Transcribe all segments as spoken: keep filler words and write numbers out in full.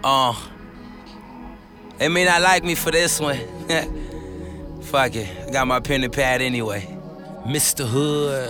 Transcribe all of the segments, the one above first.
Uh, they may not like me for this one. Fuck it, I got my pen and pad anyway. Mister Hood.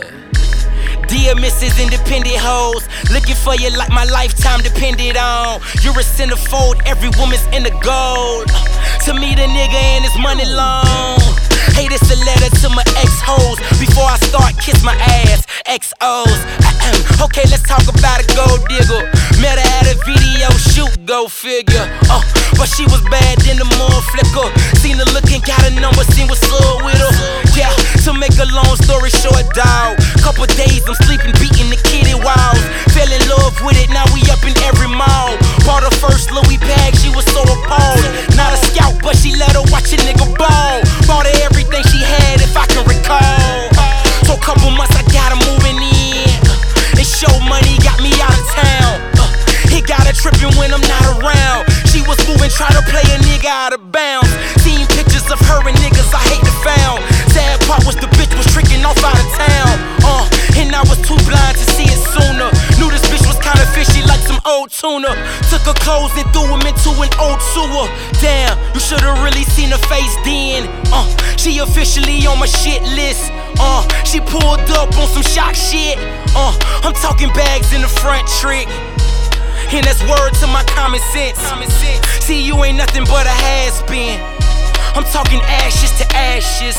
Dear Missus Independent Hoes, looking for you like my lifetime depended on. You're a centerfold, every woman's in the gold. To me, the nigga and his money long. Hey, this a letter to my ex-hoes. Before I start, kiss my ass, X Os. Okay, let's talk about a gold digger. Met her at a video shoot, go figure. Uh, but she was bad in the mall flicker. Seen her looking, got a number, seen what's up with her. Yeah, to make a long story short, dawg. Couple days, I'm sleeping, beating the kitty walls. Fell in love with it, now we up in every mall. Bought her first Louis bag, she was so appalled. Not a scout, but she let her watch a nigga ball. Bought her everything she had, if I can recall. So couple months, I got her moving in. And show money got me out of town. Uh, he got her tripping when I'm not around. She was moving, try to play a nigga out of bounds. Seen pictures of her and niggas I hate to found. Sad part was the bitch was tricking off out of town. Uh, and I was too blind to see it sooner. Knew this bitch was kinda fishy like some old tuna. Took her clothes and threw them into an old sewer. Damn, you should've really seen her face then. Uh, she officially on my shit list. Uh, she pulled up on some shock shit. Uh, I'm talking bags in the front trick. And that's word to my common sense. Common sense. See, you ain't nothing but a has-been. I'm talking ashes to ashes.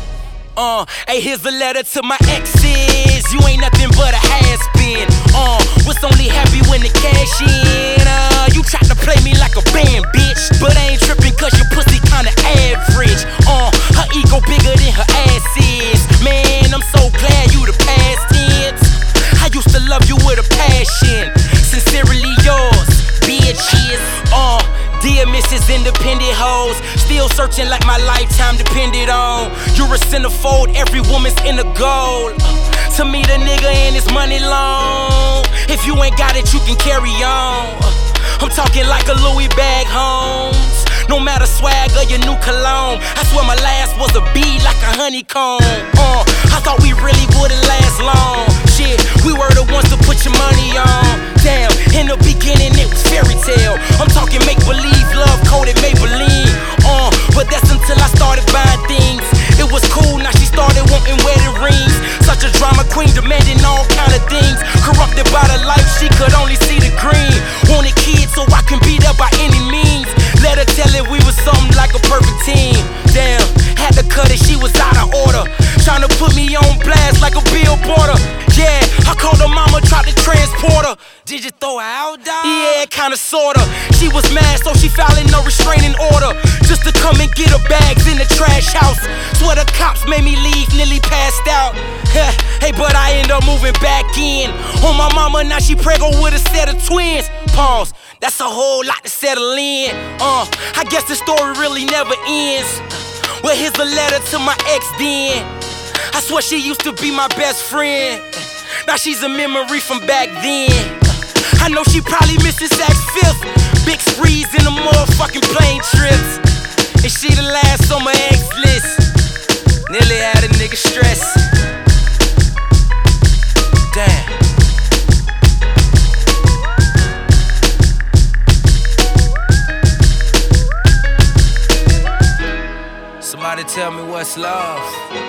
Uh, hey, here's a letter to my exes. You ain't nothing but a has-been. Uh, was only happy when the cash in. Uh, you tried to play me like a band, bitch. But I ain't tripping cause your pussy kinda average. Uh, her ego bigger than her ass is. Man, I'm so glad you the past tense. I used to love you with a passion. Sincerely yours, bitches. Uh, dear Missus Independent Hoes, still searching like my lifetime depended on. You're a centerfold, every woman's in the gold. Uh, to me, the nigga and his money long. If you ain't got it, you can carry on. Uh, I'm talking like a Louis bag, Holmes. No matter swag or your new cologne. I swear my last was a bee like a honeycomb. Uh, I thought we really wouldn't last long. Shit, we were the ones to put your money on. Damn, in the beginning it was fairy tale. I'm talking make-believe, love coded Maybelline. Uh, but that's until I started buying things. It was cool, now she started wanting wedding rings. Such a drama queen, demanding all kind of things. Corrupted by the life, she could only see the green. Wanted kids so I can beat up by any means. Let her tell it we was something like a perfect team. Damn, had to cut it, she was out of order. Trying to put me on blast like a billboarder. Yeah, I called her mama, tried to transport her. Did you throw her out, dog? Yeah, kinda sorta. She was mad, so she filed no restraining order. Just to come and get her bags in the trash house. Swear the cops made me leave, nearly passed out. Hey, but I end up moving back in. On my mama, now she preggo with a set of twins. Pause, that's a whole lot to settle in. Uh, I guess the story really never ends. Well, here's a letter to my ex then. I swear she used to be my best friend. Now she's a memory from back then. I know she probably misses Saks Fifth. Big sprees in the motherfucking plane trips. And she the last on my ex list. Nearly had a nigga stress. Damn. Somebody tell me what's love.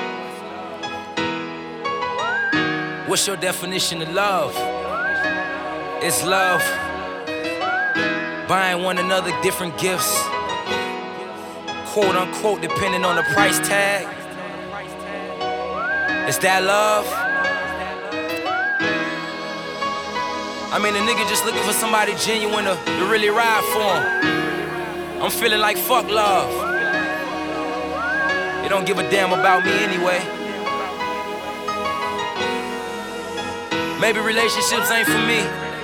What's your definition of love? It's love. Buying one another different gifts. Quote unquote, depending on the price tag. Is that love? I mean, a nigga just looking for somebody genuine to, to really ride for him. I'm feeling like fuck love. They don't give a damn about me anyway. Maybe relationships ain't for me.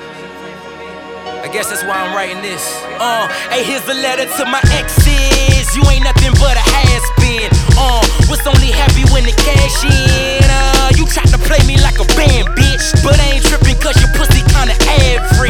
I guess that's why I'm writing this. Uh, hey, here's a letter to my exes. You ain't nothing but a has-been. Uh, was only happy when the cash in. Uh, you tried to play me like a band, bitch. But I ain't tripping cause your pussy kinda average.